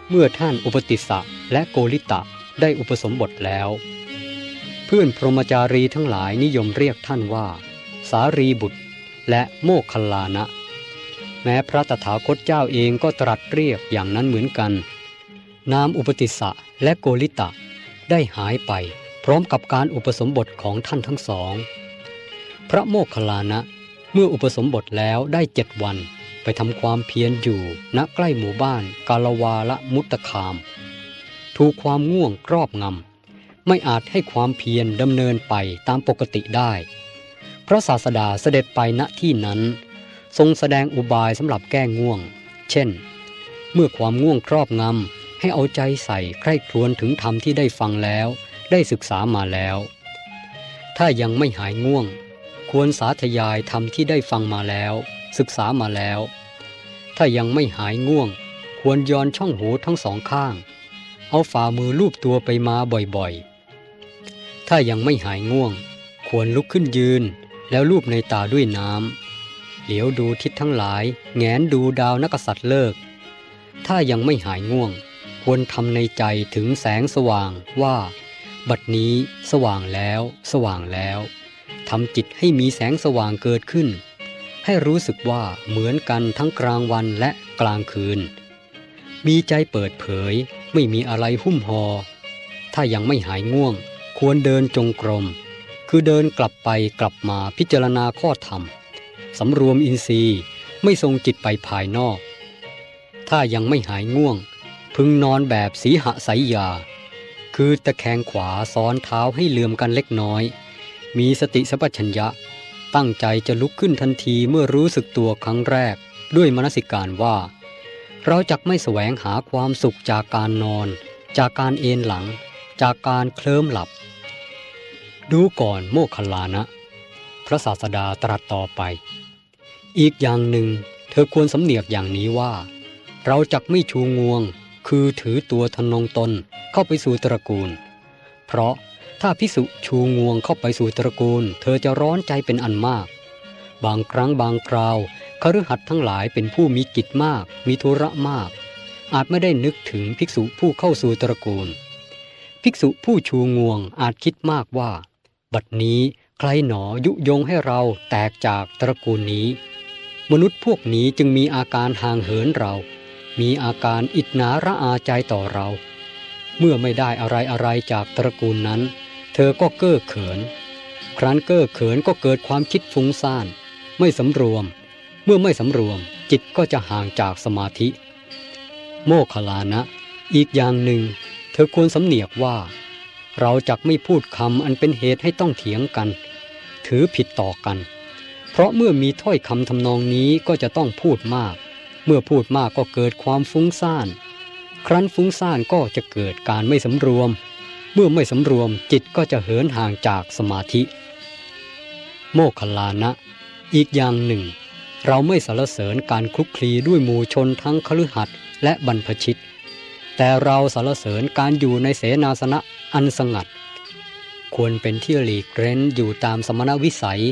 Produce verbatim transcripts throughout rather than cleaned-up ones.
เมื่อท่านอุปติสสะและโกริตะได้อุปสมบทแล้วเพื่อนพรหมจารีทั้งหลายนิยมเรียกท่านว่าสารีบุตรและโมคคัลลานะแม้พระตถาคตเจ้าเองก็ตรัสเรียกอย่างนั้นเหมือนกันนามอุปติสสะและโกริตะได้หายไปพร้อมกับการอุปสมบทของท่านทั้งสองพระโมคคัลลานะเมื่ออุปสมบทแล้วได้เจ็ดวันไปทำความเพียรอยู่ณใกล้หมู่บ้านกาลวาลมุตตคามถูกความง่วงครอบงำไม่อาจให้ความเพียรดำเนินไปตามปกติได้พระศาสดาเสด็จไปณที่นั้นทรงแสดงอุบายสำหรับแก้ง่วงเช่นเมื่อความง่วงครอบงำให้เอาใจใส่ใคร่ครวญถึงธรรมที่ได้ฟังแล้วได้ศึกษามาแล้วถ้ายังไม่หายง่วงควรสาธยายธรรมที่ได้ฟังมาแล้วศึกษามาแล้วถ้ายังไม่หายง่วงควรย้อนช่องหูทั้งสองข้างเอาฝ่ามือลูบตัวไปมาบ่อยๆถ้ายังไม่หายง่วงควรลุกขึ้นยืนแล้วลูบในตาด้วยน้ำเหลียวดูทิศทั้งหลายแงนดูดาวนักษัตริย์เลิกถ้ายังไม่หายง่วงควรทำในใจถึงแสงสว่างว่าบัดนี้สว่างแล้วสว่างแล้วทำจิตให้มีแสงสว่างเกิดขึ้นให้รู้สึกว่าเหมือนกันทั้งกลางวันและกลางคืนมีใจเปิดเผยไม่มีอะไรหุ้มห่อถ้ายังไม่หายง่วงควรเดินจงกรมคือเดินกลับไปกลับมาพิจารณาข้อธรรมสำรวมอินทรีย์ไม่ทรงจิตไปภายนอกถ้ายังไม่หายง่วงพึงนอนแบบสีหสายยาคือตะแคงขวาซ้อนเท้าให้เหลื่อมกันเล็กน้อยมีสติสัมปชัญญะตั้งใจจะลุกขึ้นทันทีเมื่อรู้สึกตัวครั้งแรกด้วยมนสิการว่าเราจักไม่แสวงหาความสุขจากการนอนจากการเอนหลังจากการเคลิ้มหลับดูก่อนโมคคัลลานะพระศาสดาตรัสต่อไปอีกอย่างหนึ่งเธอควรสำเนียกอย่างนี้ว่าเราจักไม่ชูงวงคือถือตัวทนงตนเข้าไปสู่ตระกูลเพราะถ้าภิกษุชูงวงเข้าไปสู่ตระกูลเธอจะร้อนใจเป็นอันมากบางครั้งบางคราวคฤหัสถ์ทั้งหลายเป็นผู้มีกิจมากมีธุระมากอาจไม่ได้นึกถึงภิกษุผู้เข้าสู่ตระกูลภิกษุผู้ชูงวงอาจคิดมากว่าบัดนี้ใครหนอยุยงให้เราแตกจากตระกูลนี้มนุษย์พวกนี้จึงมีอาการห่างเหินเรามีอาการอิจฉาระอาใจต่อเราเมื่อไม่ได้อะไรอะไรจากตระกูลนั้นเธอก็เก้อเขินครั้นเก้อเขินก็เกิดความคิดฟุ้งซ่านไม่สำรวมเมื่อไม่สำรวมจิตก็จะห่างจากสมาธิโมคคัลลานะอีกอย่างหนึ่งเธอควรสำเนียกว่าเราจักไม่พูดคำอันเป็นเหตุให้ต้องเถียงกันถือผิดต่อกันเพราะเมื่อมีถ้อยคำทำนองนี้ก็จะต้องพูดมากเมื่อพูดมากก็เกิดความฟุ้งซ่านครั้นฟุ้งซ่านก็จะเกิดการไม่สำรวมเมื่อไม่สำรวมจิตก็จะเหินห่างจากสมาธิโมคคัลลานะอีกอย่างหนึ่งเราไม่สรรเสริญการคลุกคลีด้วยหมู่ชนทั้งคฤหัสถ์และบรรพชิตแต่เราสรรเสริญการอยู่ในเสนาสนะอันสงัดควรเป็นที่หลีกเร้นอยู่ตามสมณวิสัย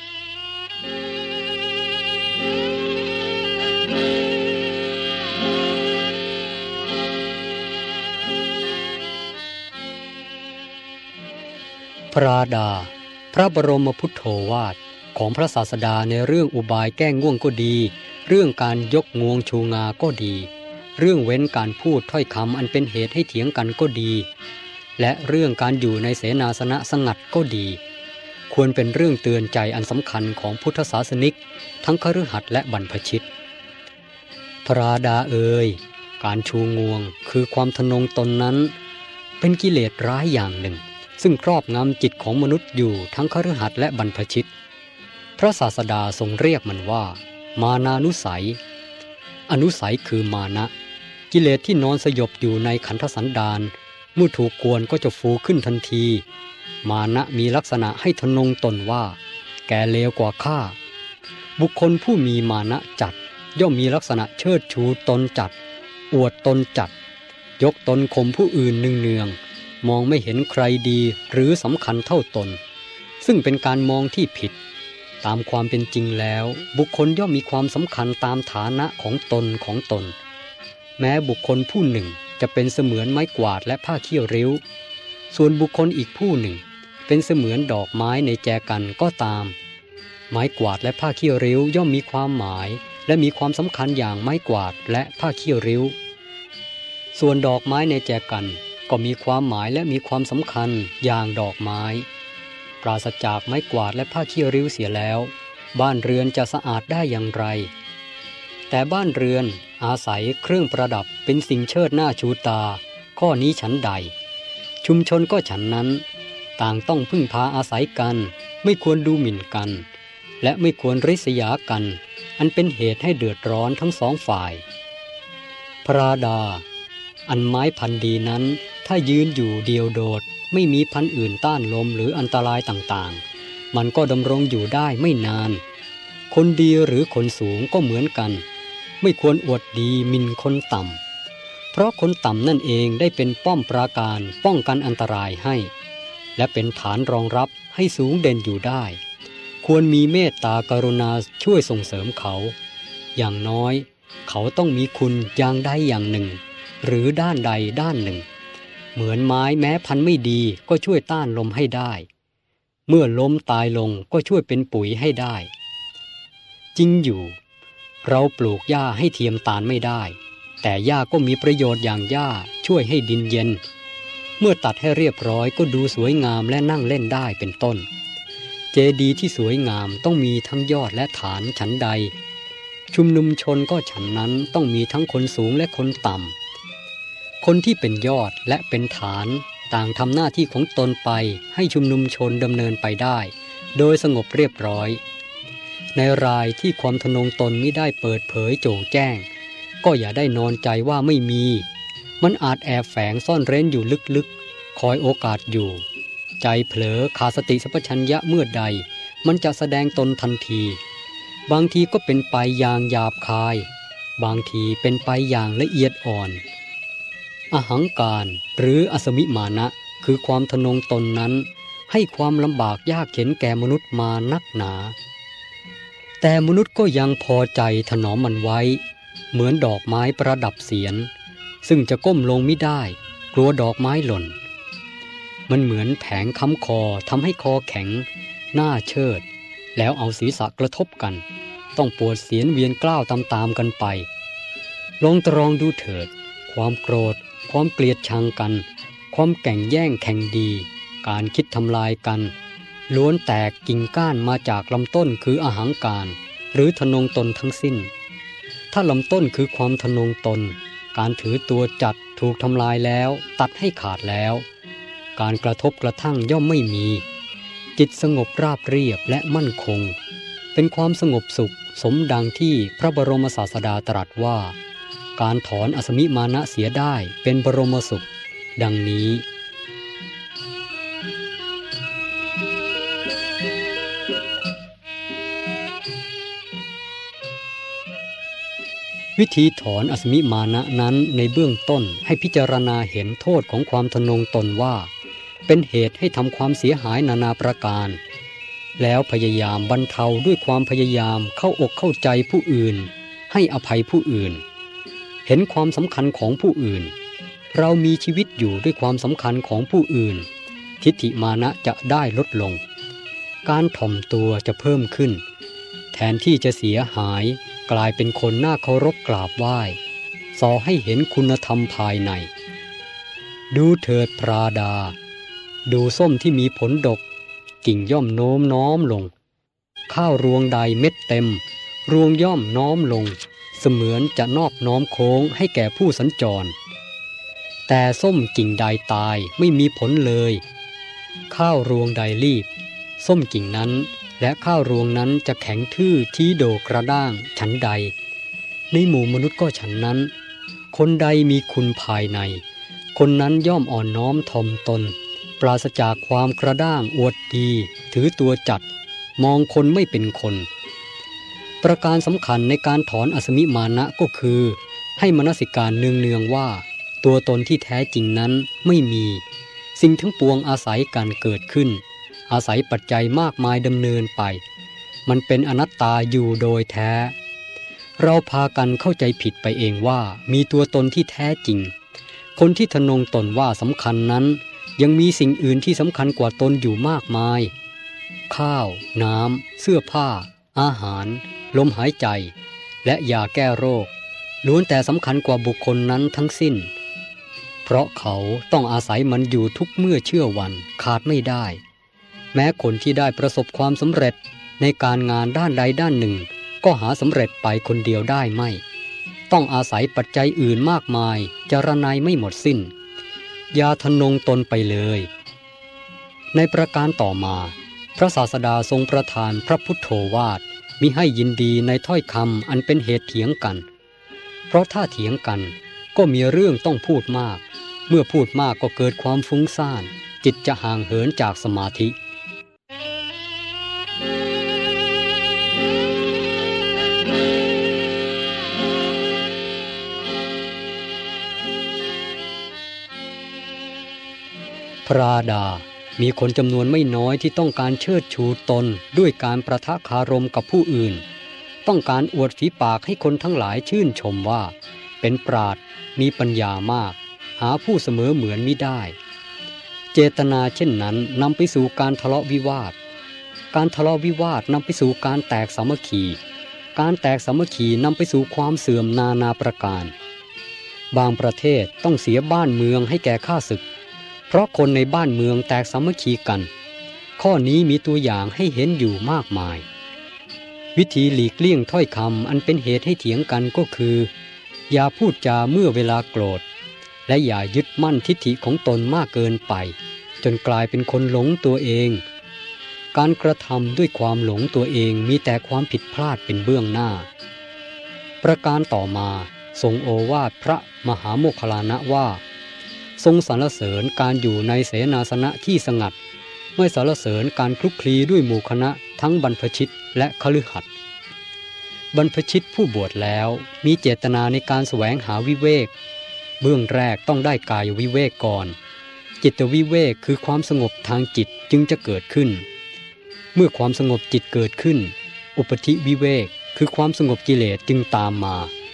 พระราดาพระบรมพุทโธวาทของพระศาสดาในเรื่องอุบายแก้ง่วงก็ดีเรื่องการยกงวงชูงาก็ดีเรื่องเว้นการพูดถ้อยคำอันเป็นเหตุให้เถียงกันก็ดีและเรื่องการอยู่ในเสนาสนะสงัดก็ดีควรเป็นเรื่องเตือนใจอันสำคัญของพุทธศาสนิกทั้งคฤหัสถ์และบรรพชิตพระราดาเอ่ยการชูงวงคือความทะนงตนนั้นเป็นกิเลสร้ายอย่างหนึ่งซึ่งครอบงำจิตของมนุษย์อยู่ทั้งคฤหัสถ์และบรรพชิตพระศาสดาทรงเรียกมันว่ามานานุสัยอนุสัยคือมานะกิเลสที่นอนสยบอยู่ในขันธสันดานเมื่อถูกกวนก็จะฟูขึ้นทันทีมานะมีลักษณะให้ทะนงตนว่าแกเลวกว่าข้าบุคคลผู้มีมานะจัดย่อมมีลักษณะเชิดชูตนจัดอวดตนจัดยกตนข่มผู้อื่นเนืองๆมองไม่เห็นใครดีหรือสำคัญเท่าตนซึ่งเป็นการมองที่ผิดตามความเป็นจริงแล้วบุคคลย่อมมีความสำคัญตามฐานะของตนของตนแม้บุคคลผู้หนึ่งจะเป็นเสมือนไม้กวาดและผ้าเขี้ยวริ้วส่วนบุคคลอีกผู้หนึ่งเป็นเสมือนดอกไม้ในแจกันก็ตามไม้กวาดและผ้าเขี้ยวริ้วย่อมมีความหมายและมีความสำคัญอย่างไม้กวาดและผ้าเขี้ยวริ้วส่วนดอกไม้ในแจกันก็มีความหมายและมีความสำคัญอย่างดอกไม้ปราศจากไม้กวาดและผ้าเขี้ยวริ้วเสียแล้วบ้านเรือนจะสะอาดได้อย่างไรแต่บ้านเรือนอาศัยเครื่องประดับเป็นสิ่งเชิดหน้าชูตาข้อนี้ฉันใดชุมชนก็ฉันนั้นต่างต้องพึ่งพาอาศัยกันไม่ควรดูหมิ่นกันและไม่ควรริษยากันอันเป็นเหตุให้เดือดร้อนทั้งสองฝ่ายพระราดาอันไม้พันธุ์ดีนั้นถ้ายืนอยู่เดียวโดดไม่มีพันธุ์อื่นต้านลมหรืออันตรายต่างๆมันก็ดำรงอยู่ได้ไม่นานคนดีหรือคนสูงก็เหมือนกันไม่ควรอวดดีหมิ่นคนต่ำเพราะคนต่ำนั่นเองได้เป็นป้อมปราการป้องกันอันตรายให้และเป็นฐานรองรับให้สูงเด่นอยู่ได้ควรมีเมตตากรุณาช่วยส่งเสริมเขาอย่างน้อยเขาต้องมีคุณอย่างใดอย่างหนึ่งหรือด้านใดด้านหนึ่งเหมือนไม้แม้พันธุ์ไม่ดีก็ช่วยต้านลมให้ได้เมื่อล้มตายลงก็ช่วยเป็นปุ๋ยให้ได้จริงอยู่เราปลูกหญ้าให้เทียมตาลไม่ได้แต่หญ้าก็มีประโยชน์อย่างหญ้าช่วยให้ดินเย็นเมื่อตัดให้เรียบร้อยก็ดูสวยงามและนั่งเล่นได้เป็นต้นเจดีย์ที่สวยงามต้องมีทั้งยอดและฐานฉันใดชุมนุมชนก็ฉันนั้นต้องมีทั้งคนสูงและคนต่ำคนที่เป็นยอดและเป็นฐานต่างทำหน้าที่ของตนไปให้ชุมนุมชนดำเนินไปได้โดยสงบเรียบร้อยในรายที่ความทะนงตนมิได้เปิดเผยโจ่งแจ้งก็อย่าได้นอนใจว่าไม่มีมันอาจแอบแฝงซ่อนเร้นอยู่ลึกๆคอยโอกาสอยู่ใจเผลอขาดสติสัมปชัญญะเมื่อใดมันจะแสดงตนทันทีบางทีก็เป็นไปอย่างหยาบคายบางทีเป็นไปอย่างละเอียดอ่อนอหังการหรืออสมิมานะคือความทะนงตนนั้นให้ความลำบากยากเข็ญแก่มนุษย์มานักหนาแต่มนุษย์ก็ยังพอใจถนอมมันไว้เหมือนดอกไม้ประดับเศียรซึ่งจะก้มลงไม่ได้กลัวดอกไม้หล่นมันเหมือนแผงค้ำคอทำให้คอแข็งหน้าเชิดแล้วเอาศีรษะกระทบกันต้องปวดเสียนเวียนกล้าวตามๆกันไปลองตรองดูเถิดความโกรธความเกลียดชังกันความแก่งแย่งแข่งดีการคิดทำลายกันล้วนแตกกิ่งก้านมาจากลำต้นคืออหังการหรือทะนงตนทั้งสิ้นถ้าลำต้นคือความทะนงตนการถือตัวจัดถูกทำลายแล้วตัดให้ขาดแล้วการกระทบกระทั่งย่อมไม่มีจิตสงบราบเรียบและมั่นคงเป็นความสงบสุขสมดังที่พระบรมศาสดาตรัสว่าการถอนอสมิมานะเสียได้เป็นบรมสุขดังนี้วิธีถอนอสมิมานะนั้นในเบื้องต้นให้พิจารณาเห็นโทษของความทะนงตนว่าเป็นเหตุให้ทำความเสียหายนานาประการแล้วพยายามบรรเทาด้วยความพยายามเข้าอกเข้าใจผู้อื่นให้อภัยผู้อื่นเห็นความสำคัญของผู้อื่นเรามีชีวิตอยู่ด้วยความสำคัญของผู้อื่นทิฏฐิมานะจะได้ลดลงการถ่อมตัวจะเพิ่มขึ้นแทนที่จะเสียหายกลายเป็นคนน่าเคารพกราบไหว้ส่อให้เห็นคุณธรรมภายในดูเถิดพระดาดูส้มที่มีผลดกกิ่งย่อมโน้มน้อมลงข้าวรวงใดเม็ดเต็มรวงย่อมน้อมลงเสมือนจะนอบน้อมโค้งให้แก่ผู้สัญจรแต่ส้มกิ่งใดตายไม่มีผลเลยข้าวรวงใดรีบส้มกิ่งนั้นและข้าวรวงนั้นจะแข็งทื่อชี้โดกระด้างฉันใดในหมู่มนุษย์ก็ฉันนั้นคนใดมีคุณภายในคนนั้นย่อมอ่อนน้อมถ่อมตนปราศจากความกระด้างอวดดีถือตัวจัดมองคนไม่เป็นคนประการสำคัญในการถอนอสมิมานะก็คือให้มนสิการเนืองๆว่าตัวตนที่แท้จริงนั้นไม่มีสิ่งทั้งปวงอาศัยการเกิดขึ้นอาศัยปัจจัยมากมายดำเนินไปมันเป็นอนัตตาอยู่โดยแท้เราพากันเข้าใจผิดไปเองว่ามีตัวตนที่แท้จริงคนที่ทะนงตนว่าสำคัญนั้นยังมีสิ่งอื่นที่สำคัญกว่าตนอยู่มากมายข้าวน้ำเสื้อผ้าอาหารลมหายใจและยาแก้โรคล้วนแต่สำคัญกว่าบุคคลนั้นทั้งสิ้นเพราะเขาต้องอาศัยมันอยู่ทุกเมื่อเชื่อวันขาดไม่ได้แม้คนที่ได้ประสบความสำเร็จในการงานด้านใดด้านหนึ่งก็หาสำเร็จไปคนเดียวได้ไม่ต้องอาศัยปัจจัยอื่นมากมายจรนัยไม่หมดสิ้นอย่าทะนงตนไปเลยในประการต่อมาพระศาสดาทรงประทานพระพุทโธวาทมิให้ยินดีในถ้อยคำอันเป็นเหตุเถียงกันเพราะถ้าเถียงกันก็มีเรื่องต้องพูดมากเมื่อพูดมากก็เกิดความฟุ้งซ่านจิตจะห่างเหินจากสมาธิพระดามีคนจำนวนไม่น้อยที่ต้องการเชิดชูตนด้วยการประทะคารมกับผู้อื่นต้องการอวดฝีปากให้คนทั้งหลายชื่นชมว่าเป็นปราชญ์มีปัญญามากหาผู้เสมอเหมือนมิได้เจตนาเช่นนั้นนำไปสู่การทะเลาะวิวาทการทะเลาะวิวาทนำไปสู่การแตกสามัคคีการแตกสามัคคีนำไปสู่ความเสื่อมนานาประการบางประเทศต้องเสียบ้านเมืองให้แก่ข้าศึกเพราะคนในบ้านเมืองแตกสามัคคีกันข้อนี้มีตัวอย่างให้เห็นอยู่มากมายวิธีหลีกเลี่ยงถ้อยคำอันเป็นเหตุให้เถียงกันก็คืออย่าพูดจาเมื่อเวลาโกรธและอย่ายึดมั่นทิฏฐิของตนมากเกินไปจนกลายเป็นคนหลงตัวเองการกระทำด้วยความหลงตัวเองมีแต่ความผิดพลาดเป็นเบื้องหน้าประการต่อมาทรงโอวาทพระมหาโมคคัลลานะว่าทรงสรรเสริญการอยู่ในเสนาสนะที่สงัดไม่สรรเสริญการคลุกคลีด้วยหมู่คณะทั้งบรรพชิตและคฤหัสถ์บรรพชิตผู้บวชแล้วมีเจตนาในการแสวงหาวิเวกเบื้องแรกต้องได้กายวิเวกก่อนจิตวิเวกคือความสงบทางจิตจึงจะเกิดขึ้นเมื่อความสงบจิตเกิดขึ้นอุปธิวิเวกคือความสงบกิเลสจึงตามมา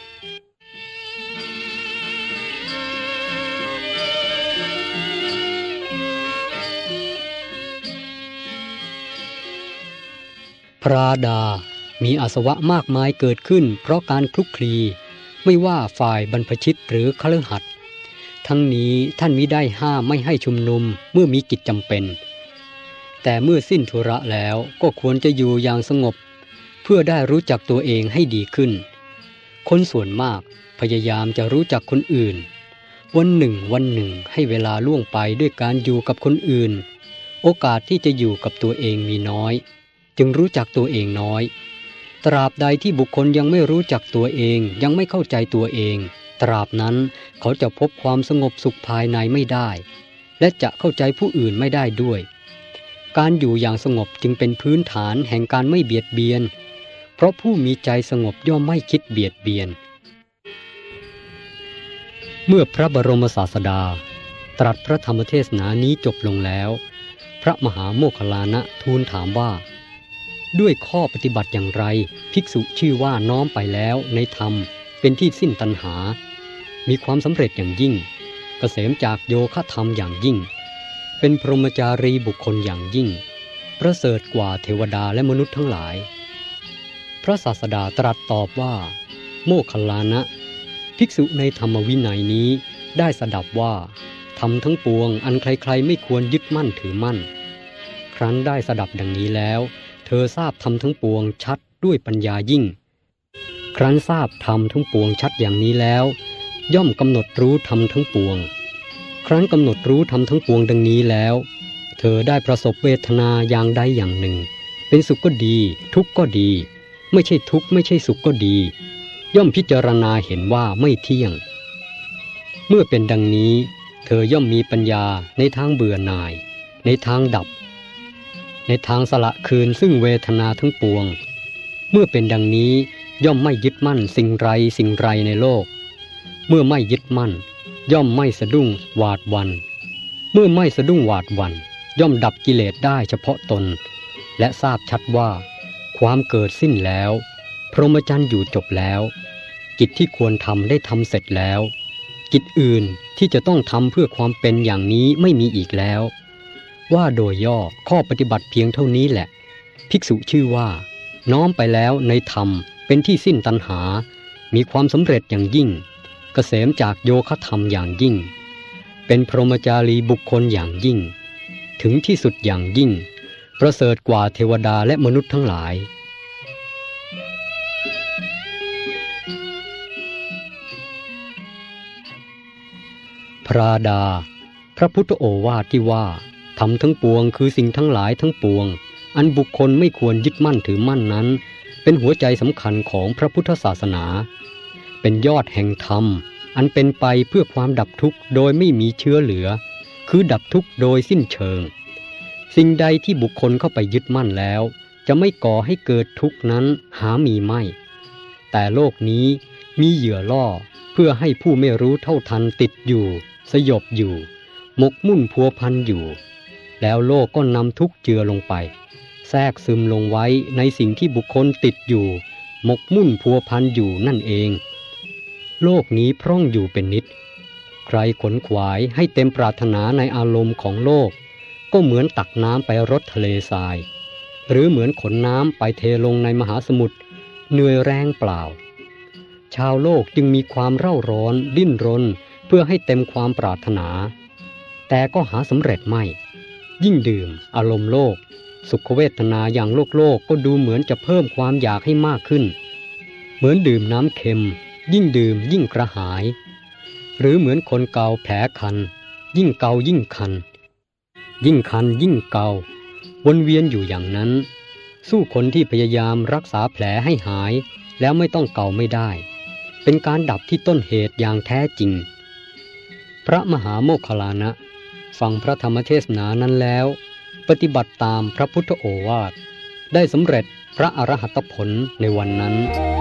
พระดามีอาสวะมากมายเกิดขึ้นเพราะการคลุกคลีไม่ว่าฝ่ายบรรพชิตหรือคฤหัสถ์ทั้งนี้ท่านมิได้ห้ามไม่ให้ชุมนุมเมื่อมีกิจจำเป็นแต่เมื่อสิ้นธุระแล้วก็ควรจะอยู่อย่างสงบเพื่อได้รู้จักตัวเองให้ดีขึ้นคนส่วนมากพยายามจะรู้จักคนอื่นวันหนึ่งวันหนึ่งให้เวลาล่วงไปด้วยการอยู่กับคนอื่นโอกาสที่จะอยู่กับตัวเองมีน้อยจึงรู้จักตัวเองน้อยตราบใดที่บุคคลยังไม่รู้จักตัวเองยังไม่เข้าใจตัวเองตราบนั้นเขาจะพบความสงบสุขภายในไม่ได้และจะเข้าใจผู้อื่นไม่ได้ด้วยการอยู่อย่างสงบจึงเป็นพื้นฐานแห่งการไม่เบียดเบียนเพราะผู้มีใจสงบย่อมไม่คิดเบียดเบียนเมื่อพระบรมศาสดาตรัสพระธรรมเทศนานี้จบลงแล้วพระมหาโมคคัลลานะทูลถามว่าด้วยข้อปฏิบัติอย่างไรภิกษุชื่อว่าน้อมไปแล้วในธรรมเป็นที่สิ้นตัณหามีความสำเร็จอย่างยิ่งเกษมจากโยคะธรรมอย่างยิ่งเป็นพรหมจารีบุคคลอย่างยิ่งประเสริฐกว่าเทวดาและมนุษย์ทั้งหลายพระศาสดาตรัสตอบว่าโมคคัลลานะภิกษุในธรรมวินัยนี้ได้สดับว่าธรรมทั้งปวงอันใครๆไม่ควรยึดมั่นถือมั่นครั้นได้สดับดังนี้แล้วเธอทราบธรรมทั้งปวงชัดด้วยปัญญายิ่งครั้นทราบธรรมทั้งปวงชัดอย่างนี้แล้วย่อมกำหนดรู้ธรรมทั้งปวงครั้นกำหนดรู้ธรรมทั้งปวงดังนี้แล้วเธอได้ประสบเวทนาอย่างใดอย่างหนึ่งเป็นสุขก็ดีทุกข์ก็ดีไม่ใช่ทุกข์ไม่ใช่สุขก็ดีย่อมพิจารณาเห็นว่าไม่เที่ยงเมื่อเป็นดังนี้เธอย่อมมีปัญญาในทางเบื่อหน่ายในทางดับในทางสละคืนซึ่งเวทนาทั้งปวงเมื่อเป็นดังนี้ย่อมไม่ยึดมั่นสิ่งไรสิ่งไรในโลกเมื่อไม่ยึดมั่นย่อมไม่สะดุ้งหวาดหวั่นเมื่อไม่สะดุ้งหวาดหวั่นย่อมดับกิเลสได้เฉพาะตนและทราบชัดว่าความเกิดสิ้นแล้วพรหมจรรย์อยู่จบแล้วกิจที่ควรทำได้ทำเสร็จแล้วกิจอื่นที่จะต้องทำเพื่อความเป็นอย่างนี้ไม่มีอีกแล้วว่าโดยย่อข้อปฏิบัติเพียงเท่านี้แหละภิกษุชื่อว่าน้อมไปแล้วในธรรมเป็นที่สิ้นตัณหามีความสำเร็จอย่างยิ่งเกษมจากโยคะธรรมอย่างยิ่งเป็นพรหมจารีบุคคลอย่างยิ่งถึงที่สุดอย่างยิ่งประเสริฐกว่าเทวดาและมนุษย์ทั้งหลายพระดาพระพุทธโอวาทที่ว่าธรรมทั้งปวงคือสิ่งทั้งหลายทั้งปวงอันบุคคลไม่ควรยึดมั่นถือมั่นนั้นเป็นหัวใจสำคัญของพระพุทธศาสนาเป็นยอดแห่งธรรมอันเป็นไปเพื่อความดับทุกข์โดยไม่มีเชื้อเหลือคือดับทุกข์โดยสิ้นเชิงสิ่งใดที่บุคคลเข้าไปยึดมั่นแล้วจะไม่ก่อให้เกิดทุกข์นั้นหามีไม่แต่โลกนี้มีเหยื่อล่อเพื่อให้ผู้ไม่รู้เท่าทันติดอยู่สยบอยู่หมกมุ่นพัวพันอยู่แล้วโลกก็นำทุกข์เจือลงไปแทรกซึมลงไว้ในสิ่งที่บุคคลติดอยู่หมกมุ่นพัวพันอยู่นั่นเองโลกนี้พร่องอยู่เป็นนิดใครขนขวายให้เต็มปรารถนาในอารมณ์ของโลกก็เหมือนตักน้ำไปรดทะเลทรายหรือเหมือนขนน้ำไปเทลงในมหาสมุทรเหนื่อยแรงเปล่าชาวโลกจึงมีความเร่าร้อนดิ้นรนเพื่อให้เต็มความปรารถนาแต่ก็หาสำเร็จไม่ยิ่งดื่มอารมณ์โลกสุขเวทนาอย่างโลกโลกก็ดูเหมือนจะเพิ่มความอยากให้มากขึ้นเหมือนดื่มน้ำเค็มยิ่งดื่มยิ่งกระหายหรือเหมือนคนเกาแผลคันยิ่งเกายิ่งคันยิ่งคันยิ่งเกาวนเวียนอยู่อย่างนั้นสู้คนที่พยายามรักษาแผลให้หายแล้วไม่ต้องเกาไม่ได้เป็นการดับที่ต้นเหตุอย่างแท้จริงพระมหาโมคคัลลานะฟังพระธรรมเทศนานั้นแล้วปฏิบัติตามพระพุทธโอวาทได้สำเร็จพระอรหัตผลในวันนั้น